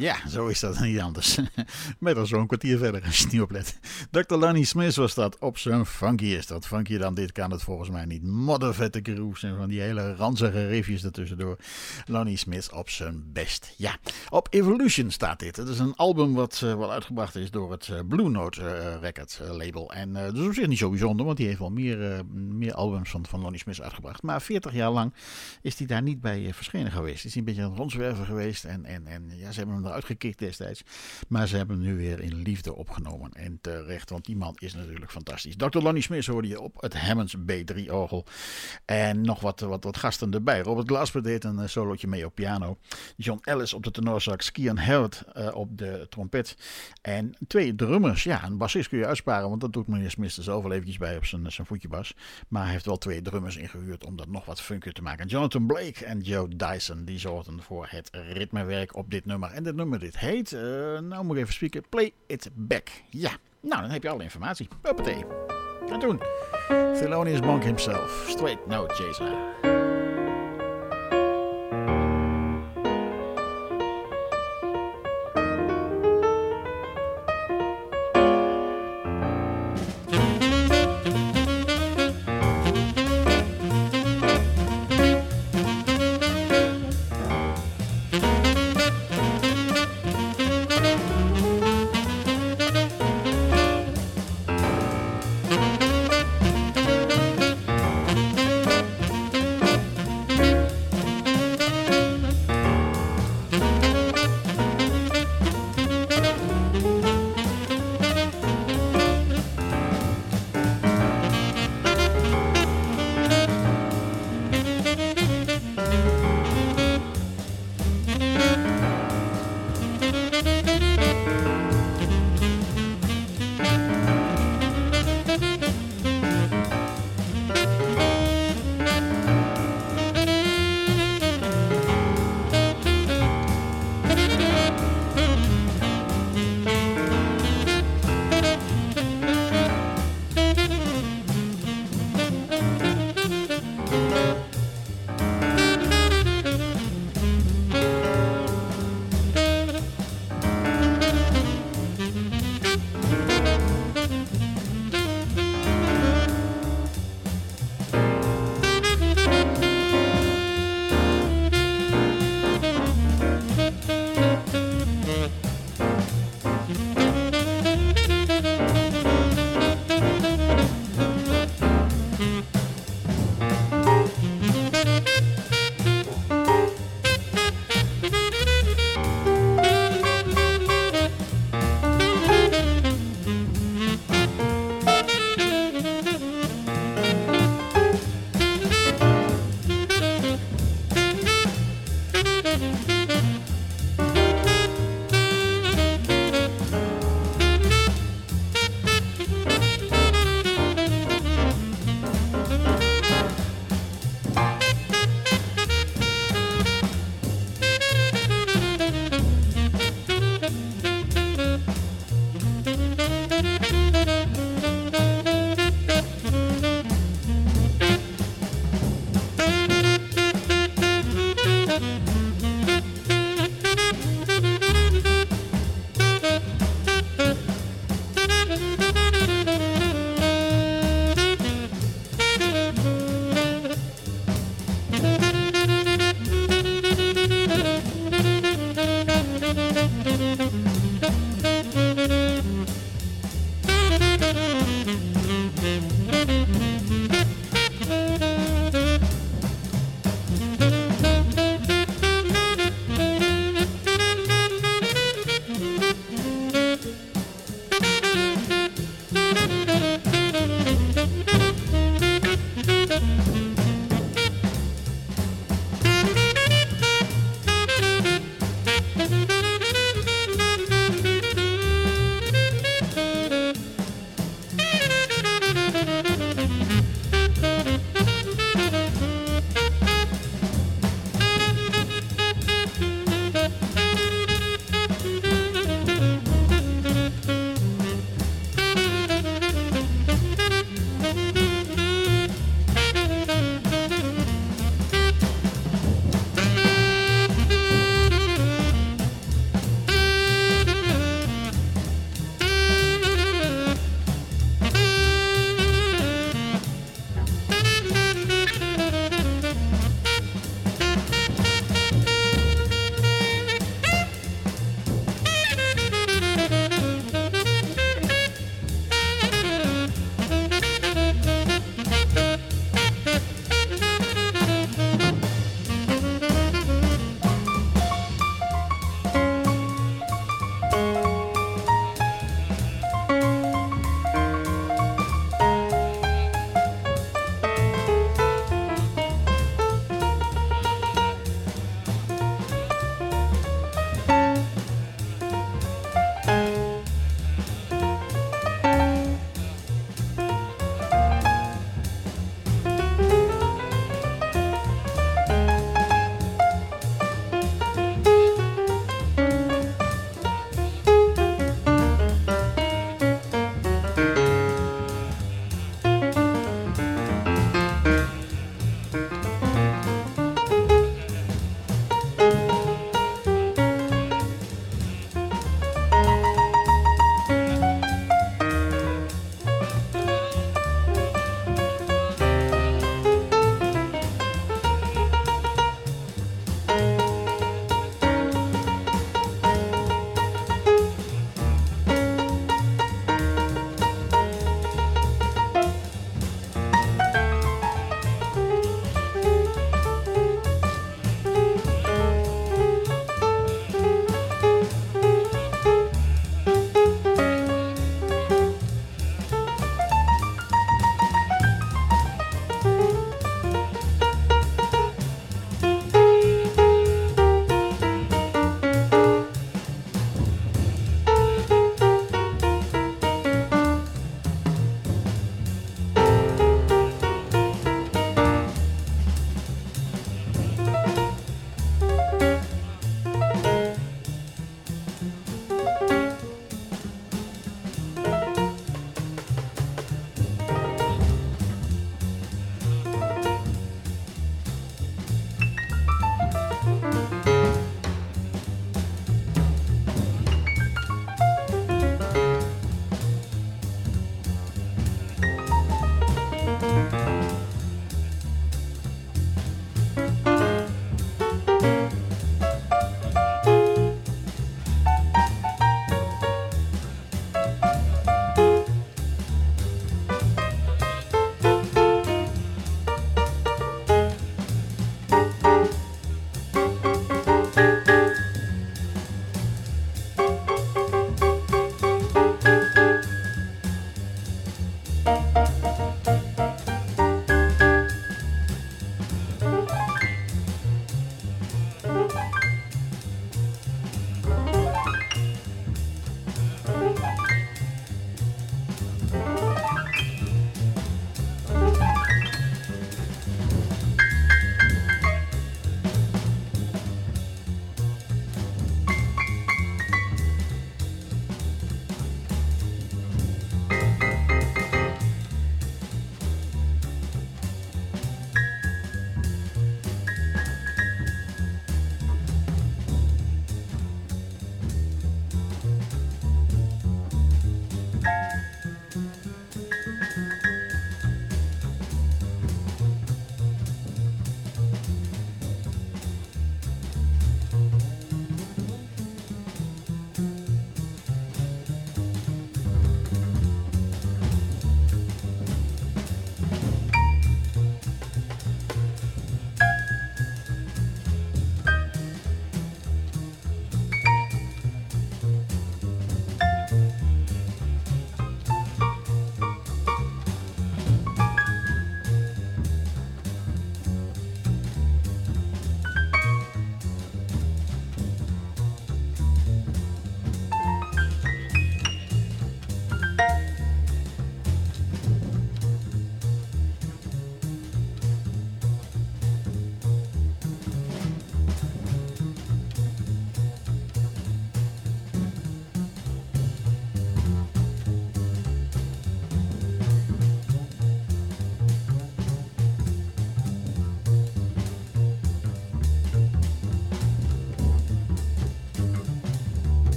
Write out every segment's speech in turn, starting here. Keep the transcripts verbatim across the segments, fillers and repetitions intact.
Ja, zo is dat niet anders. Met al zo'n kwartier verder als je niet oplet. dokter Lonnie Smith was dat. Op zijn funky is dat. Funky dan dit kan het volgens mij niet. Moddervette grooves en van die hele ranzige riffjes ertussendoor. Lonnie Smith op zijn best. Ja, op Evolution staat dit. Het is een album wat uh, wel uitgebracht is door het uh, Blue Note uh, Record uh, label. En uh, dat is op zich niet zo bijzonder, want die heeft wel meer, uh, meer albums van, van Lonnie Smith uitgebracht. Maar veertig jaar lang is hij daar niet bij uh, verschenen geweest. Is hij een beetje aan het rondzwerven geweest. En, en, en ja, ze hebben hem eruit gekikt destijds. Maar ze hebben hem nu weer in liefde opgenomen. En terecht, want die man is natuurlijk fantastisch. dokter Lonnie Smith hoorde je op het Hammonds B drie orgel. En nog wat, wat, wat gasten erbij. Robert Glasper deed een uh, solootje mee op piano. John Ellis op de tenorsax. Kian Howard uh, op de trompet. En twee drummers. Ja, een bassist kun je uitsparen, want dat doet meneer Smith er zelf wel eventjes bij op zijn, zijn voetjebas. Maar hij heeft wel twee drummers ingehuurd om dat nog wat funkier te maken. Jonathan Blake en Joe Dyson, die zorgden voor het ritmewerk op dit nummer. En dit nummer, dit heet, uh, nou moet ik even spieken, Play It Back. Ja, nou dan heb je alle informatie. Hoppatee. En toen, Thelonious Monk himself, Straight No Chaser.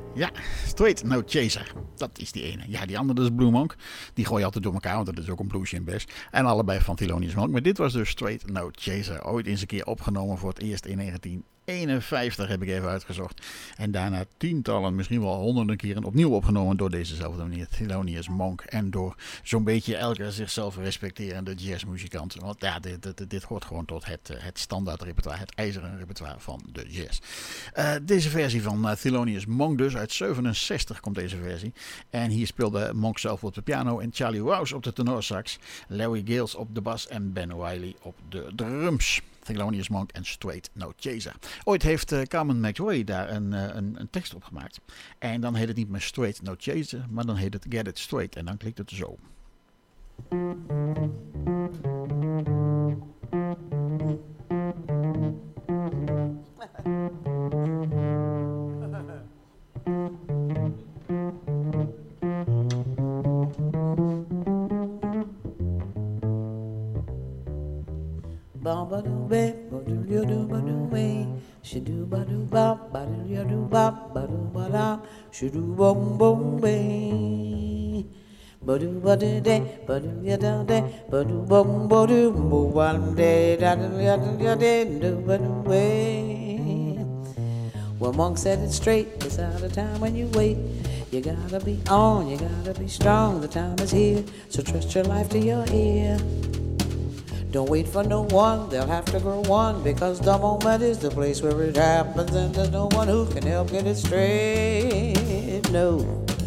Ja, Straight No Chaser. Dat is die ene. Ja, die andere is Blue Monk. Die gooi je altijd door elkaar, want dat is ook een bluesje en bass. En allebei van Thelonious Monk. Maar dit was dus Straight No Chaser. Ooit eens een keer opgenomen voor het eerst in negentien eenenvijftig heb ik even uitgezocht. En daarna tientallen, misschien wel honderden keren opnieuw opgenomen door dezezelfde meneer Thelonious Monk. En door zo'n beetje elke zichzelf respecterende jazzmuzikant. Want ja, dit, dit, dit hoort gewoon tot het, het standaard repertoire, het ijzeren repertoire van de jazz. Uh, deze versie van uh, Thelonious Monk dus, uit zevenenzestig komt deze versie. En hier speelde Monk zelf op de piano en Charlie Rouse op de tenorsax, Larry Gales op de bas en Ben Wiley op de drums. Thelonious Monk en Straight No Chaser. Ooit heeft uh, Carmen McRae daar een, uh, een, een tekst op gemaakt. En dan heet het niet meer Straight No Chaser, maar dan heet het Get It Straight. En dan klinkt het zo. Ba do be, ba do yo do ba do me, she do ba do ba, ba do yo do ba, ba do ba da, she do bom bom be, ba do ba do de, ba do ya da de, ba do bom ba do bo one day, da do ya do ya de, do ba do way. Well, Monk said it straight, it's out of time when you wait. You gotta be on, you gotta be strong, the time is here, so trust your life to your ear. Don't wait for no one, they'll have to grow one, because the moment is the place where it happens, and there's no one who can help get it straight, no.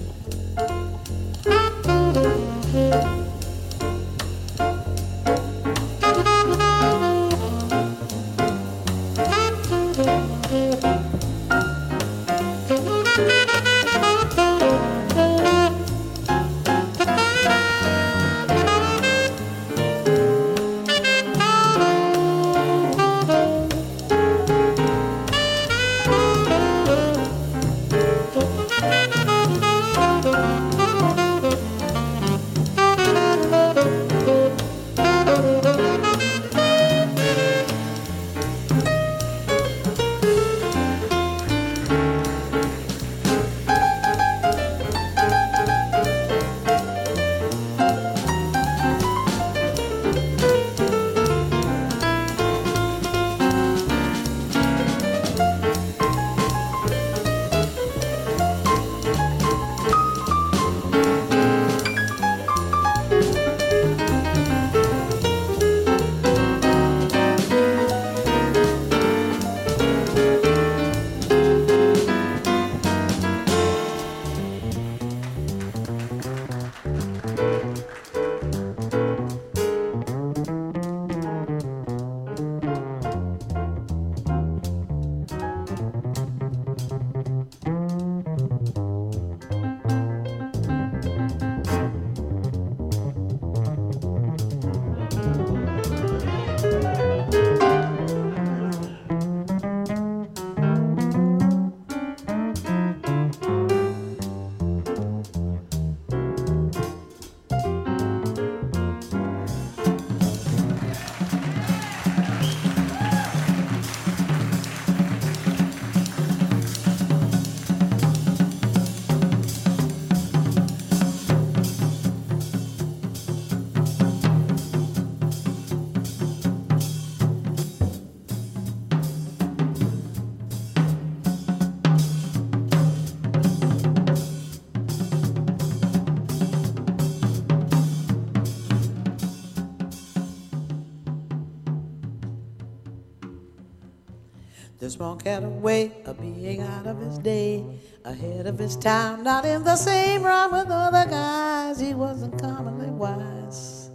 This Monk had a way of being out of his day, ahead of his time, not in the same rhyme with other guys. He wasn't commonly wise.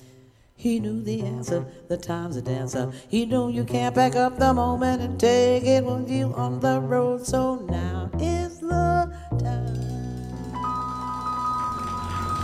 He knew the answer, the time's a dancer. He knew you can't back up the moment and take it with you on the road. So now is the time.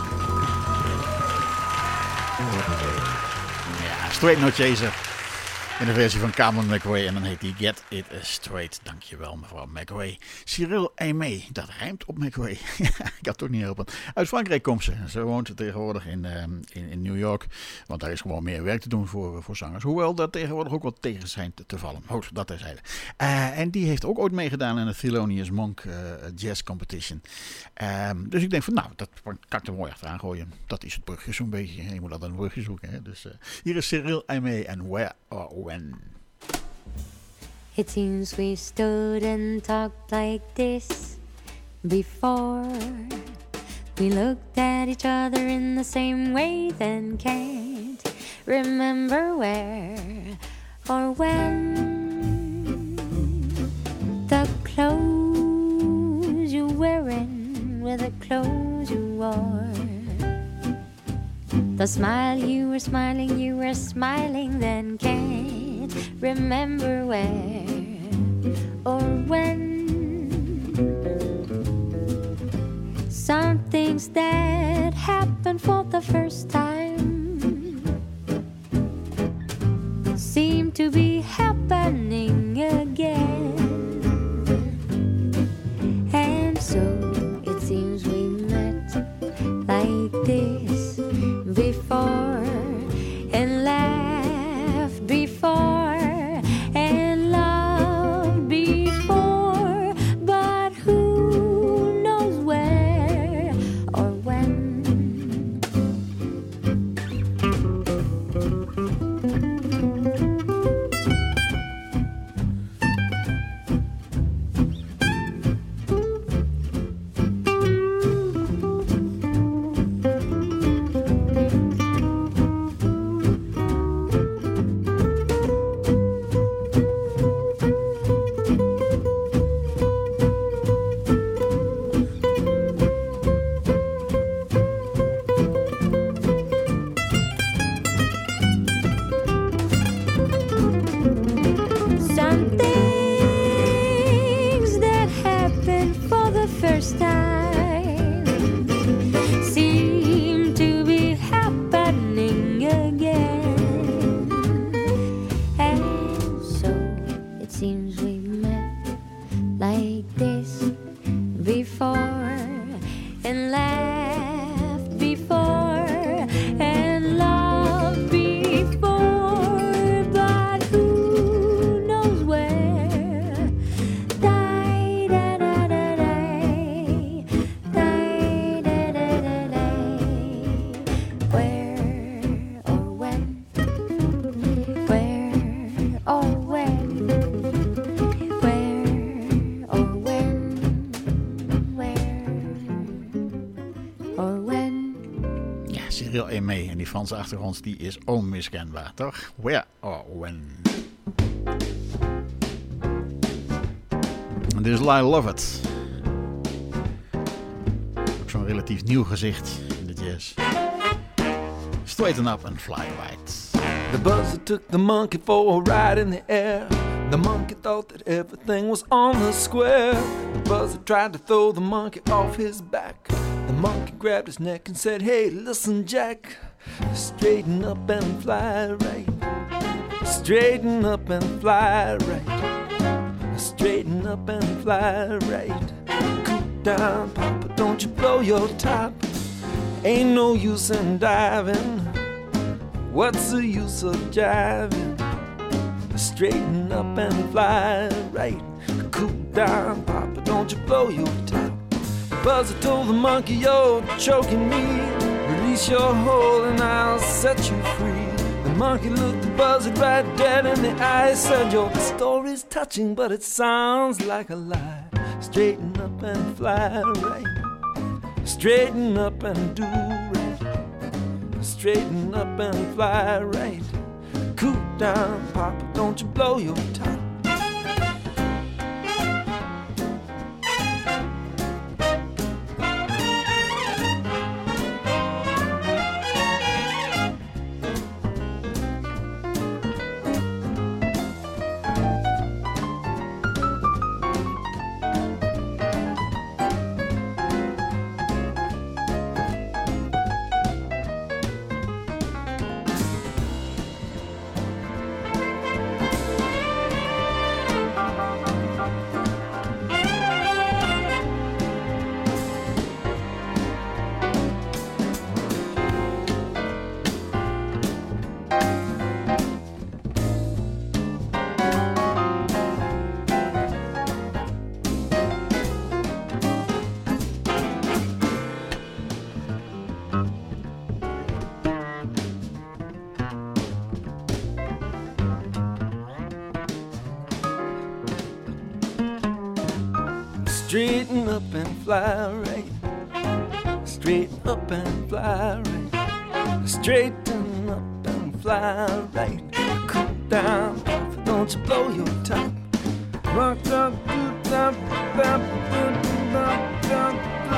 Ja, Straight No Chaser. In de versie van Cameron McRae en dan heet die Get It Straight. Dankjewel mevrouw McRae. Cyril Aimee, dat rijmt op McRae. Ik had toch niet helpen. Uit Frankrijk komt ze. Ze woont tegenwoordig in, uh, in, in New York. Want daar is gewoon meer werk te doen voor, voor zangers. Hoewel dat tegenwoordig ook wat tegen zijn te, te vallen. Goed, dat terzijde. Uh, en die heeft ook ooit meegedaan in de Thelonious Monk uh, Jazz Competition. Uh, dus ik denk van nou, dat kan ik er mooi achteraan gooien. Dat is het brugje zo'n beetje. Je moet altijd een brugje zoeken. Hè? Dus uh, hier is Cyril Aimee en Where or When. It seems we stood and talked like this before. We looked at each other in the same way, then can't remember where or when. The clothes you're wearing were the clothes you wore. The smile you were smiling, you were smiling, then can't remember where or when. Some things that happened for the first time seem to be happening again. And so it seems we met like this before and laughed before and loved before, but who knows where or when. Some things that happened for the first time seem to be happening again. And so it seems we met like this before and laughed before and loved before, but who knows where? Die, da, da, da, die. Die, da, da, da, die. Where or when? Where or when? Where or when? Where or when? Ja, Cyril Aimee en die Franse achtergrond die is onmiskenbaar, toch? Where or when? En dit is Lyle Lovett. Ook zo'n relatief nieuw gezicht in de jazz. Straighten up and fly right. The buzzer took the monkey for a ride in the air. The monkey thought that everything was on the square. The buzzer tried to throw the monkey off his back. The monkey grabbed his neck and said, "Hey, listen, Jack, straighten up and fly right. Straighten up and fly right. Straighten up and fly right. Cool down, Papa, don't you blow your top. Ain't no use in diving. What's the use of jiving? Straighten up and fly right. Cool down, Papa, don't you blow your top." Buzzer told the monkey, "You're choking me. Release your hold and I'll set you free." The monkey looked the buzzard right dead in the eye, said, "Your story's touching, but it sounds like a lie. Straighten up and fly right. Straighten up and do right. Straighten up and fly right. Cool down, Papa, don't you blow your top." up and fly right. Straighten up and fly right. Straighten up and fly right. Cool down, don't you blow your top. Rock, rock, rock, rock, rock.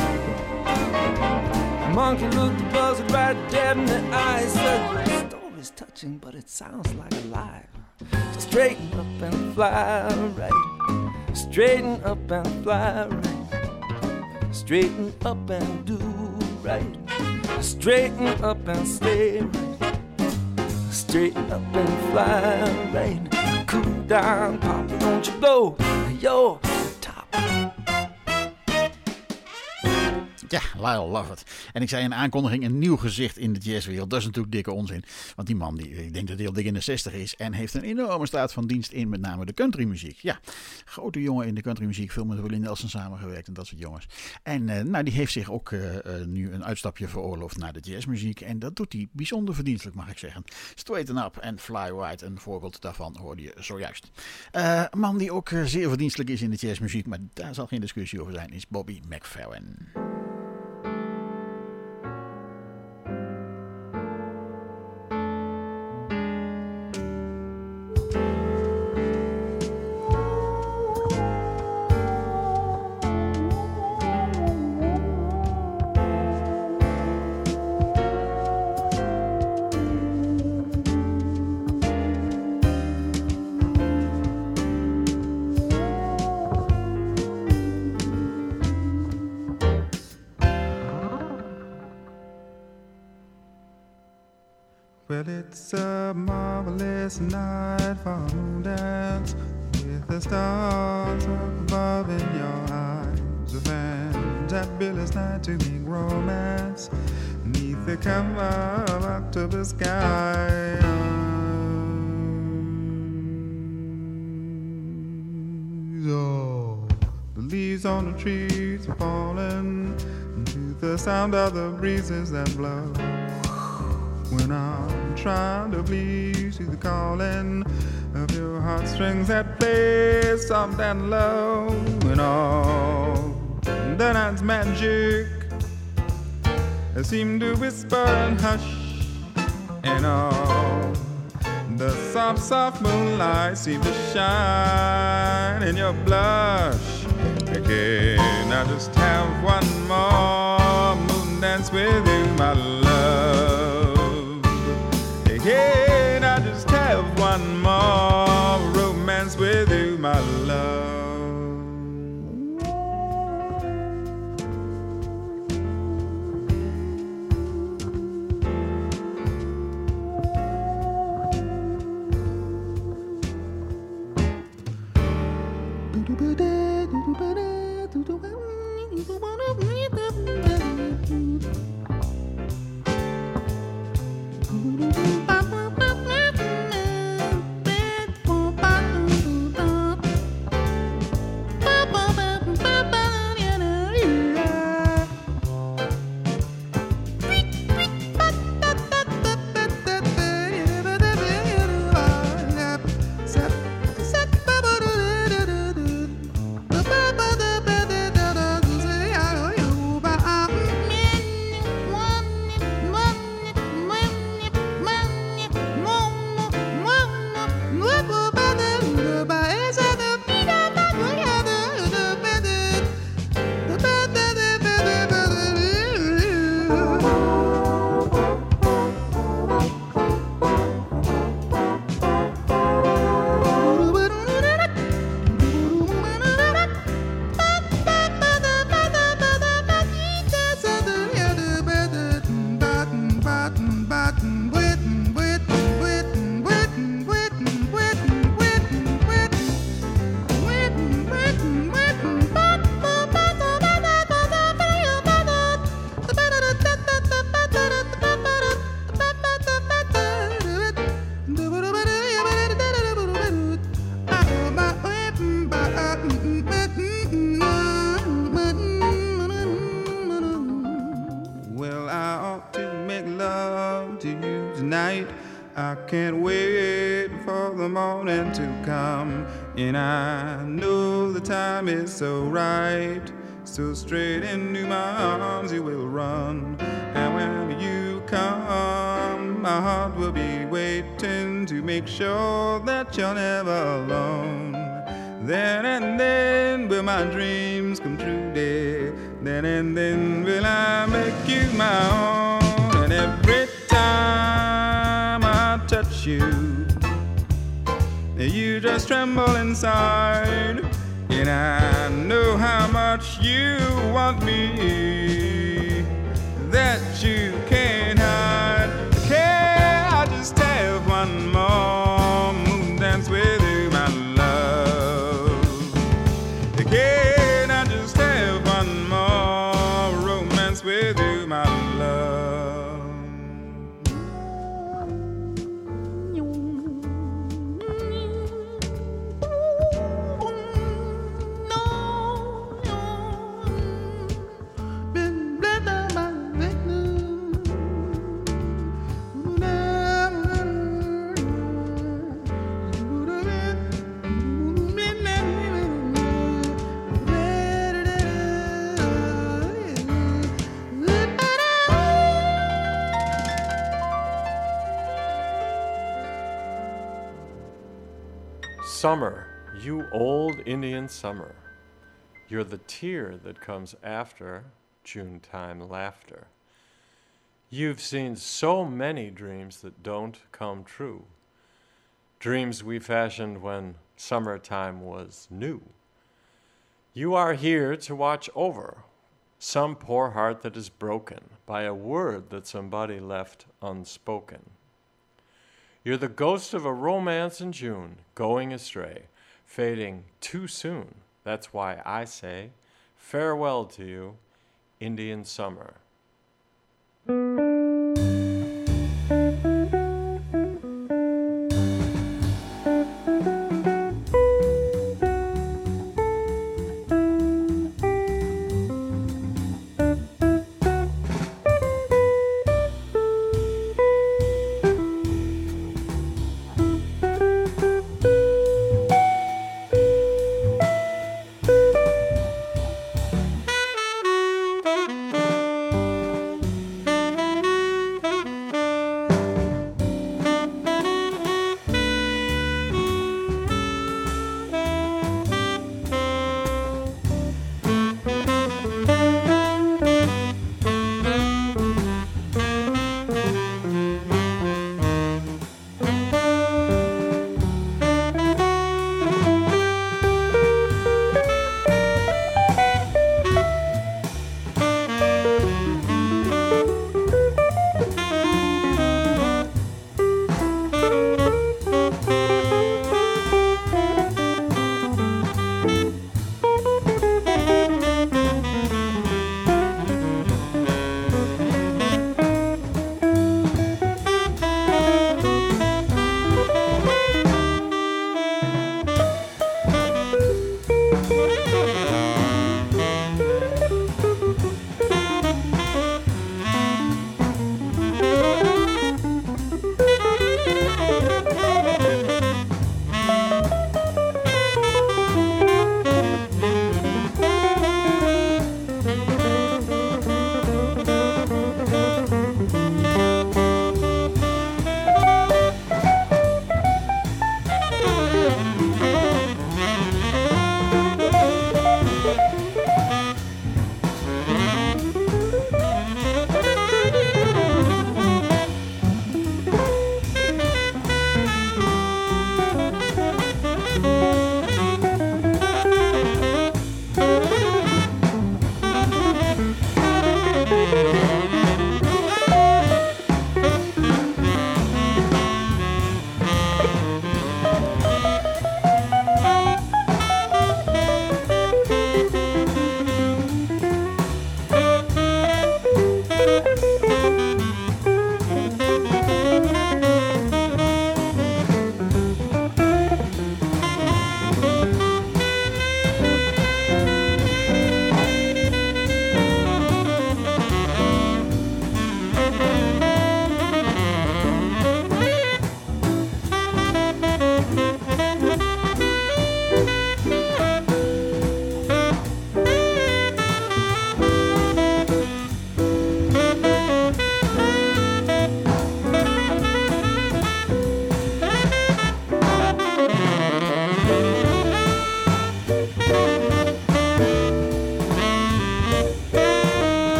Monkey looked the buzzard right dead in the eyes. Said, the story's touching, but it sounds like a lie. Straighten up and fly right. Straighten up and fly right. Straighten up and do right. Straighten up and stay right. Straighten up and fly right. Cool down, Papa, don't you blow your top. Ja, Lyle Lovett. En ik zei in de aankondiging een nieuw gezicht in de jazzwereld. Dat is natuurlijk dikke onzin. Want die man, die, ik denk dat hij al dik in de zestig is. En heeft een enorme staat van dienst in met name de countrymuziek. Ja, grote jongen in de countrymuziek. Veel met Willie Nelson samengewerkt en dat soort jongens. En uh, nou, die heeft zich ook uh, uh, nu een uitstapje veroorloofd naar de jazzmuziek. En dat doet hij bijzonder verdienstelijk, mag ik zeggen. Straighten Up en Fly Right. Een voorbeeld daarvan hoorde je zojuist. Uh, een man die ook uh, zeer verdienstelijk is in de jazzmuziek. Maar daar zal geen discussie over zijn. Is Bobby McFerrin. Well, it's a marvelous night for a moon dance with the stars up above in your eyes. A fantabulous night to make romance neath the cover of October sky. Oh, the leaves on the trees are falling to the sound of the breezes that blow. When I'm trying to please you, the calling of your heartstrings that play soft and low. When all the night's magic seem to whisper and hush, and all the soft, soft moonlight seem to shine in your blush. Can I just have one more moon dance with you, my love? Can I just have one more romance with you, my love? Can't wait for the morning to come, and I know the time is so right. So straight into my arms you will run. And when you come, my heart will be waiting to make sure that you're never alone. Then and then will my dreams come true, dear. Then and then will I make you my own. And every time I touch you, you just tremble inside. And I know how much you want me, that you can't hide. Can I just have one more moon dance with you, my love? Can I just have one more romance with you, my love? Summer, you old Indian summer, you're the tear that comes after June time laughter. You've seen so many dreams that don't come true, dreams we fashioned when summertime was new. You are here to watch over some poor heart that is broken by a word that somebody left unspoken. You're the ghost of a romance in June, going astray, fading too soon. That's why I say farewell to you, Indian summer.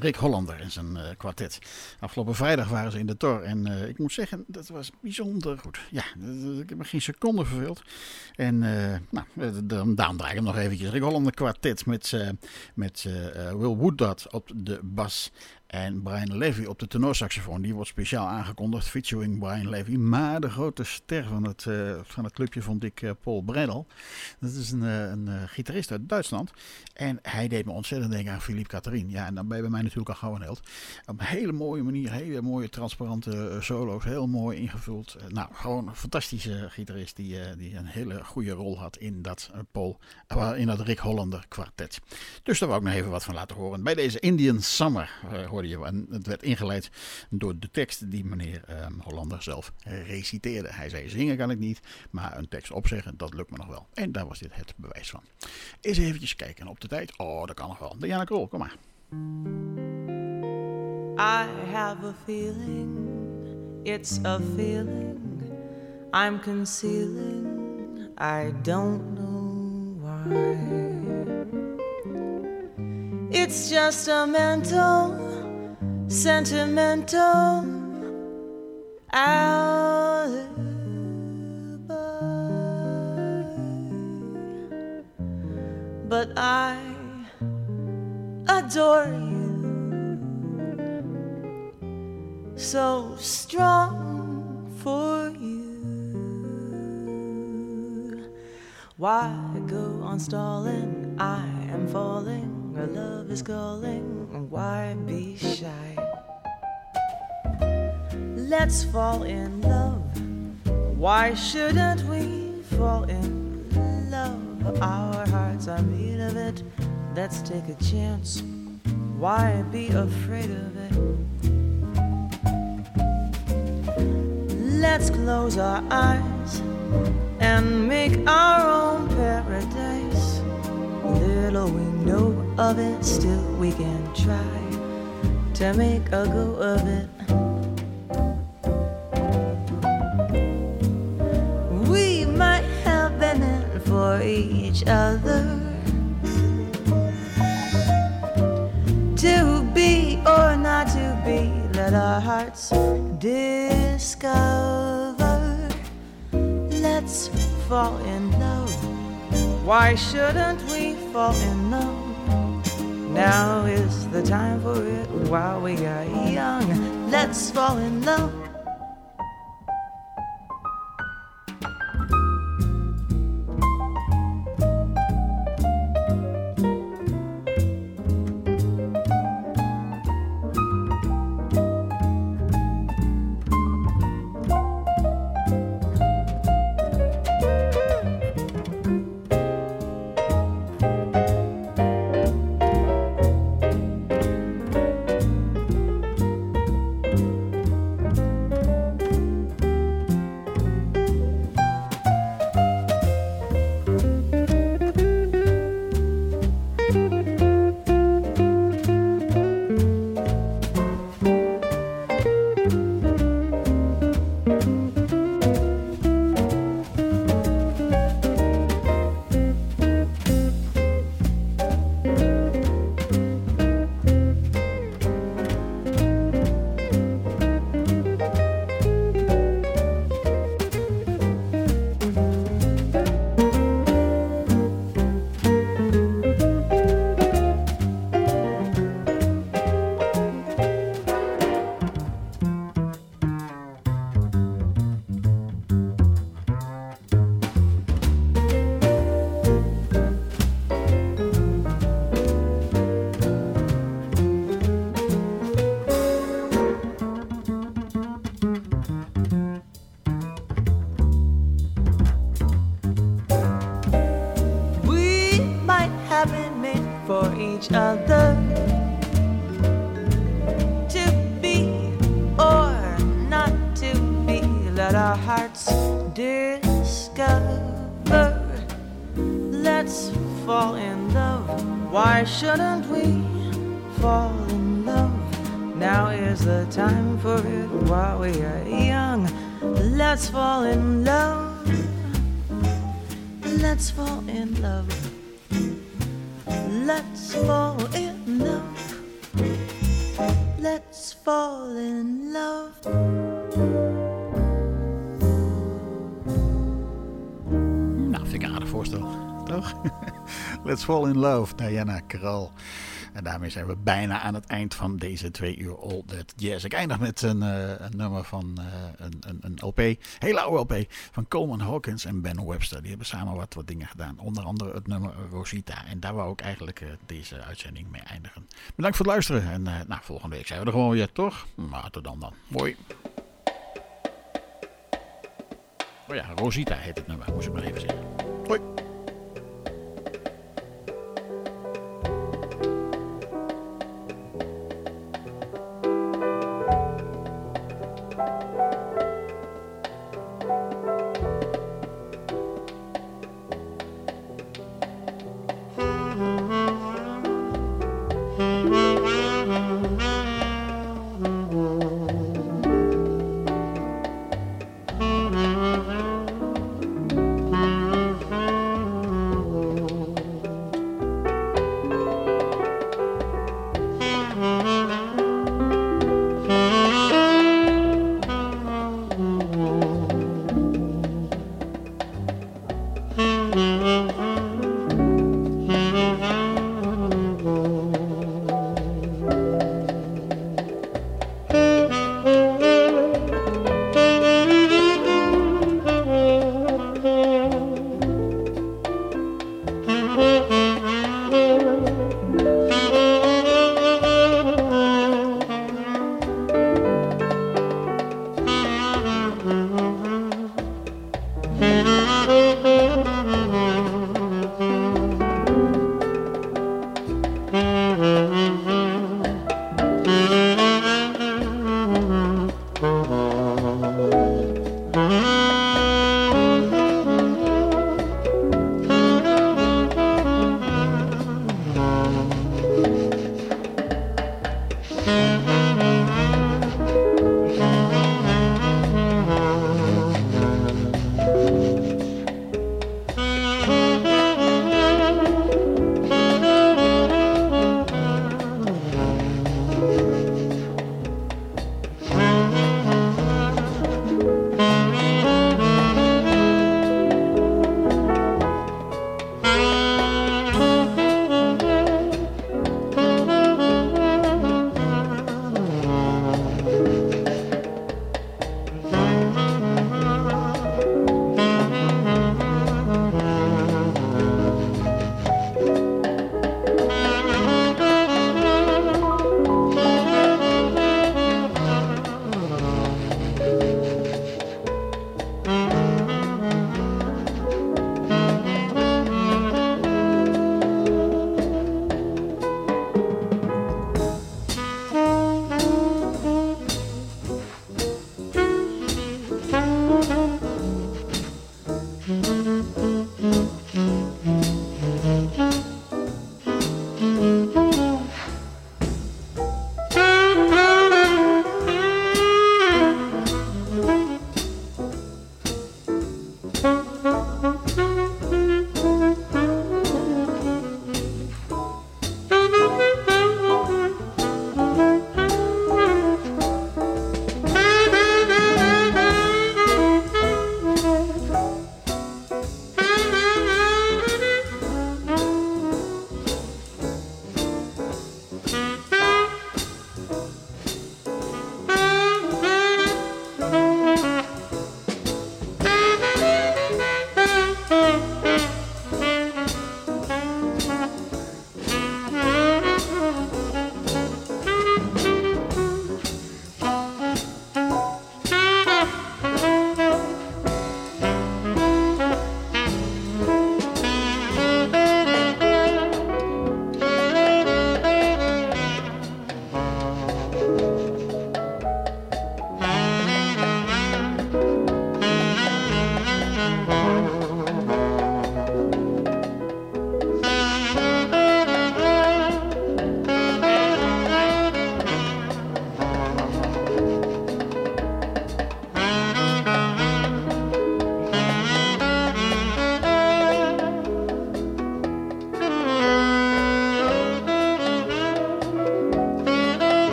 Rick Hollander en zijn uh, kwartet. Afgelopen vrijdag waren ze in de Tor en uh, ik moet zeggen, dat was bijzonder goed. Ja, ik heb me geen seconde verveeld. En uh, nou, dan, daarom draai ik hem nog eventjes. Rick Hollander kwartet met, uh, met uh, Will Woodard op de bas. En Brian Levy op de tenorsaxofoon. Die wordt speciaal aangekondigd, featuring Brian Levy. Maar de grote ster van het, uh, van het clubje vond ik uh, Paul Bredel. Dat is een, uh, een uh, gitarist uit Duitsland. En hij deed me ontzettend denken aan Philippe Catherine. Ja, en dan ben je bij mij natuurlijk al gauw een held. Op een hele mooie manier, hele mooie transparante uh, solo's. Heel mooi ingevuld. Uh, nou, gewoon een fantastische gitarist die, uh, die een hele goede rol had in dat uh, Paul, uh, in dat Rick Hollander kwartet. Dus daar wou ik nog even wat van laten horen. Bij deze Indian Summer uh, hoorde je. En het werd ingeleid door de tekst die meneer um, Hollander zelf reciteerde. Hij zei, zingen kan ik niet, maar een tekst opzeggen, dat lukt me nog wel. En daar was dit het bewijs van. Eens eventjes kijken op de tijd. Oh, dat kan nog wel. Diana Krol, kom maar. I have a feeling, it's a feeling I'm concealing, I don't know why. It's just a mental, sentimental alibi, but I adore you, so strong for you. Why go on stalling? I am falling, our love is calling. Why be shy? Let's fall in love. Why shouldn't we fall in love? Our hearts are made of it. Let's take a chance. Why be afraid of it? Let's close our eyes and make our own paradise. Little we know of it, still we can try to make a go of it. We might have been in for each other, to be or not to be, let our hearts discover. Let's fall in love. Why shouldn't we fall in love? Now is the time for it while we are young. Let's fall in love. each other to be or not to be. Let our hearts discover. Let's fall in love. Why shouldn't we fall in love? Now is the time for it while we are young. Let's fall in love. Let's fall in love. Let's fall in love. fall in love. Nou, vind ik een aardig voorstel, toch? Let's Fall in Love, Diana Krall. En daarmee zijn we bijna aan het eind van deze twee uur All That Jazz. Ik eindig met een, uh, een nummer van uh, een, een, een L P, hele oude L P, van Coleman Hawkins en Ben Webster. Die hebben samen wat, wat dingen gedaan. Onder andere het nummer Rosita. En daar wou ik eigenlijk uh, deze uitzending mee eindigen. Bedankt voor het luisteren. En uh, nou, volgende week zijn we er gewoon weer, toch? Maar tot dan dan. Mooi. Oh ja, Rosita heet het nummer. Moest ik maar even zeggen. Hoi.